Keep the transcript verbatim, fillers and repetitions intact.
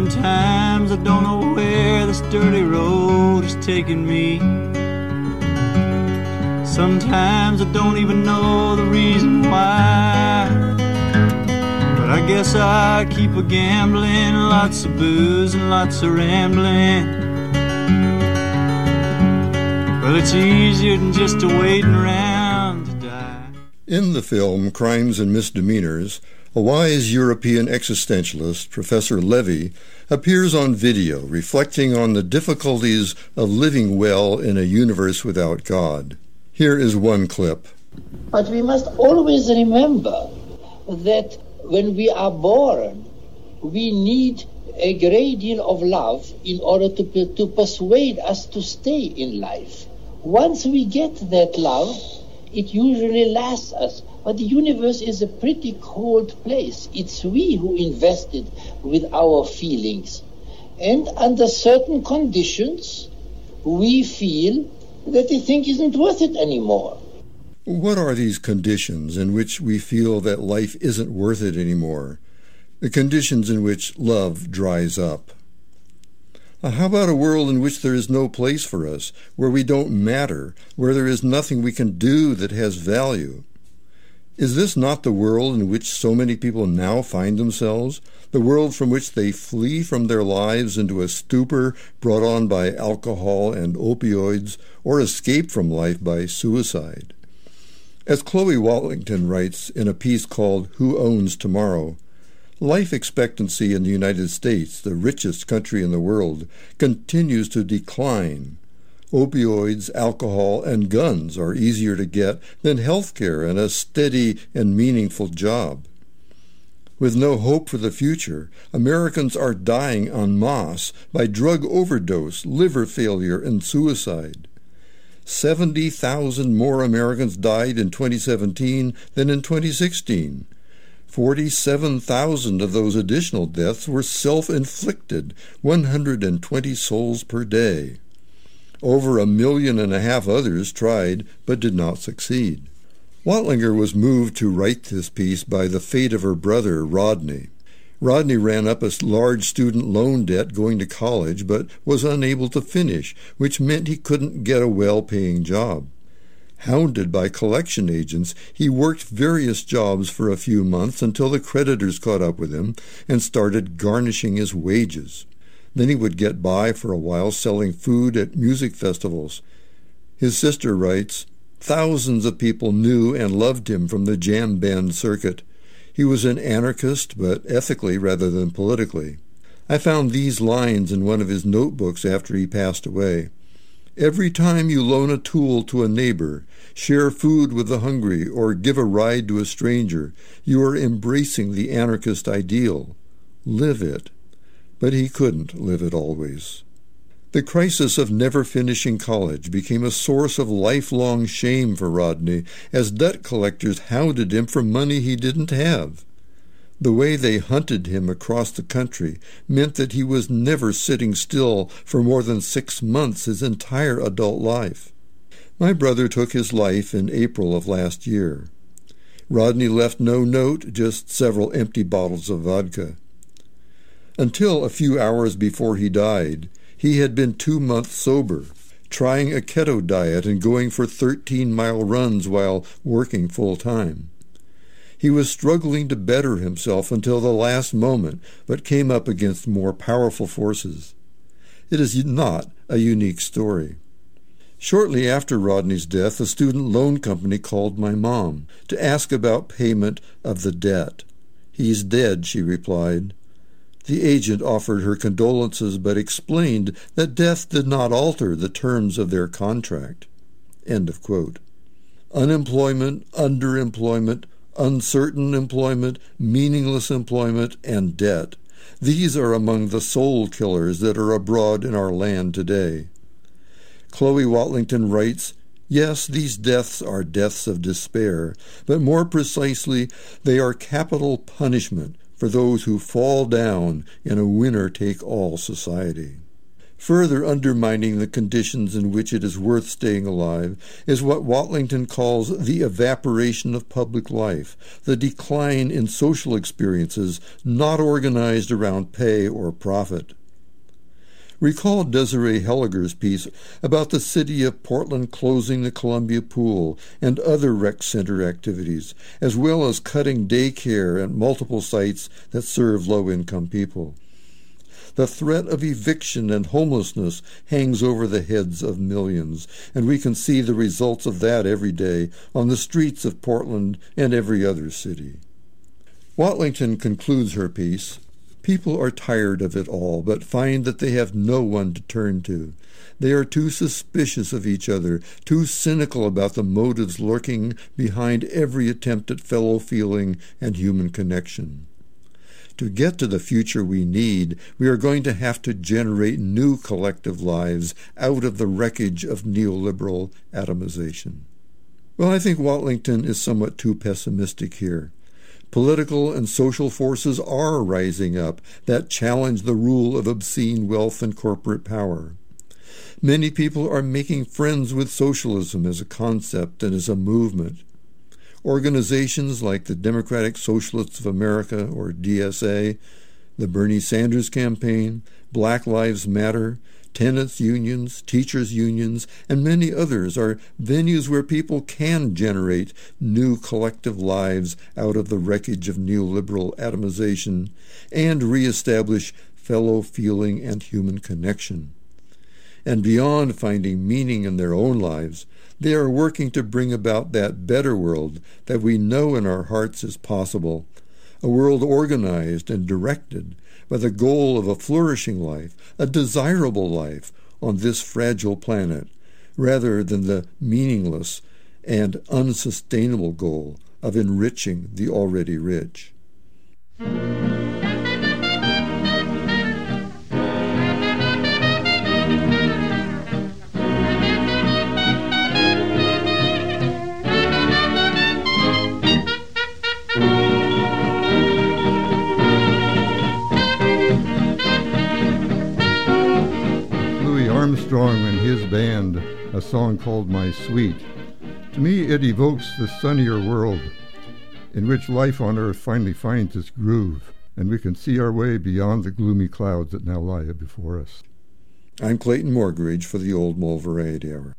Sometimes I don't know where this dirty road is taking me. Sometimes I don't even know the reason why. But I guess I keep a gambling, lots of booze and lots of rambling. Well, it's easier than just waiting around to die. In the film Crimes and Misdemeanors, a wise European existentialist, Professor Levy, appears on video reflecting on the difficulties of living well in a universe without God. Here is one clip. But we must always remember that when we are born, we need a great deal of love in order to, to persuade us to stay in life. Once we get that love, it usually lasts us. But the universe is a pretty cold place. It's we who invested with our feelings. And under certain conditions, we feel that the thing isn't worth it anymore. What are these conditions in which we feel that life isn't worth it anymore? The conditions in which love dries up. Uh, how about a world in which there is no place for us, where we don't matter, where there is nothing we can do that has value? Is this not the world in which so many people now find themselves? The world from which they flee from their lives into a stupor brought on by alcohol and opioids, or escape from life by suicide? As Chloe Watlington writes in a piece called Who Owns Tomorrow, life expectancy in the United States, the richest country in the world, continues to decline. Opioids, alcohol, and guns are easier to get than health care and a steady and meaningful job. With no hope for the future, Americans are dying en masse by drug overdose, liver failure, and suicide. seventy thousand more Americans died in twenty seventeen than in twenty sixteen. forty-seven thousand of those additional deaths were self-inflicted, one hundred twenty souls per day. Over a million and a half others tried but did not succeed. Watlinger was moved to write this piece by the fate of her brother, Rodney. Rodney ran up a large student loan debt going to college but was unable to finish, which meant he couldn't get a well-paying job. Hounded by collection agents, he worked various jobs for a few months until the creditors caught up with him and started garnishing his wages. Then he would get by for a while selling food at music festivals. His sister writes, "Thousands of people knew and loved him from the jam band circuit. He was an anarchist, but ethically rather than politically. I found these lines in one of his notebooks after he passed away. Every time you loan a tool to a neighbor, share food with the hungry, or give a ride to a stranger, you are embracing the anarchist ideal. Live it." But he couldn't live it always. The crisis of never finishing college became a source of lifelong shame for Rodney as debt collectors hounded him for money he didn't have. The way they hunted him across the country meant that he was never sitting still for more than six months his entire adult life. My brother took his life in April of last year. Rodney left no note, just several empty bottles of vodka. Until a few hours before he died, he had been two months sober, trying a keto diet and going for thirteen-mile runs while working full-time. He was struggling to better himself until the last moment, but came up against more powerful forces. It is not a unique story. Shortly after Rodney's death, a student loan company called my mom to ask about payment of the debt. "He's dead," she replied. The agent offered her condolences but explained that death did not alter the terms of their contract. End of quote. Unemployment, underemployment, uncertain employment, meaningless employment, and debt. These are among the soul killers that are abroad in our land today. Chloe Watlington writes, "Yes, these deaths are deaths of despair, but more precisely, they are capital punishment for those who fall down in a winner-take-all society." Further undermining the conditions in which it is worth staying alive is what Watlington calls the evaporation of public life, the decline in social experiences not organized around pay or profit. Recall Desiree Helliger's piece about the city of Portland closing the Columbia Pool and other rec center activities, as well as cutting daycare at multiple sites that serve low-income people. The threat of eviction and homelessness hangs over the heads of millions, and we can see the results of that every day on the streets of Portland and every other city. Watlington concludes her piece, "People are tired of it all, but find that they have no one to turn to. They are too suspicious of each other, too cynical about the motives lurking behind every attempt at fellow feeling and human connection. To get to the future we need, we are going to have to generate new collective lives out of the wreckage of neoliberal atomization." Well, I think Watlington is somewhat too pessimistic here. Political and social forces are rising up that challenge the rule of obscene wealth and corporate power. Many people are making friends with socialism as a concept and as a movement. Organizations like the Democratic Socialists of America, or D S A, the Bernie Sanders campaign, Black Lives Matter, tenants unions, teachers unions, and many others are venues where people can generate new collective lives out of the wreckage of neoliberal atomization and reestablish fellow feeling and human connection. And beyond finding meaning in their own lives, they are working to bring about that better world that we know in our hearts is possible, a world organized and directed by the goal of a flourishing life, a desirable life on this fragile planet, rather than the meaningless and unsustainable goal of enriching the already rich. Armstrong and his band, a song called My Sweet. To me, it evokes the sunnier world in which life on Earth finally finds its groove, and we can see our way beyond the gloomy clouds that now lie before us. I'm Clayton Morgridge for the Old Mole Variety Hour.